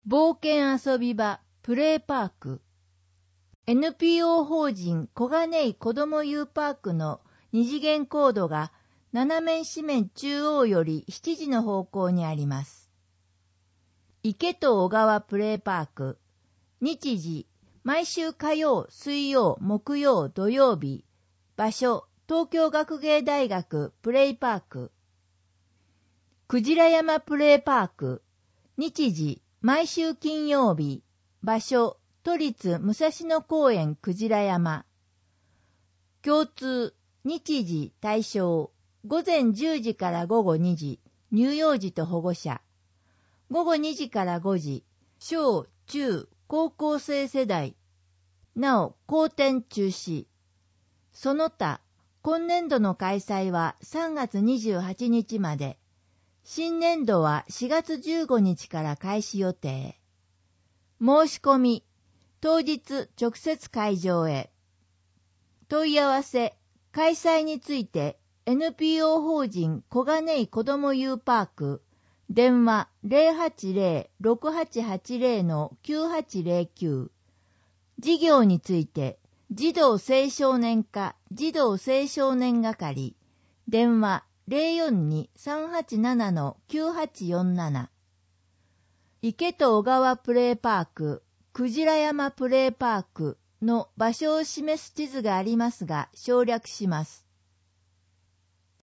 冒険遊び場プレイパーク NPO 法人小金井子ども遊パークの二次元コードが斜面四面中央より7時の方向にあります。池と小川プレイパーク日時毎週火曜、水曜、木曜、土曜日場所東京学芸大学プレイパークくじら山プレイパーク日時毎週金曜日場所都立武蔵野公園くじら山共通日時対象午前10時から午後2時乳幼児と保護者午後2時から5時小中高校生世代なお後転中止その他今年度の開催は3月28日まで新年度は4月15日から開始予定。申し込み、当日直接会場へ。問い合わせ、開催について NPO 法人小金井子ども遊パーク、電話 080-6880-9809。事業について、児童青少年課児童青少年係、電話042-387-9847池と小川プレイパーク、くじら山プレイパークの場所を示す地図がありますが省略します。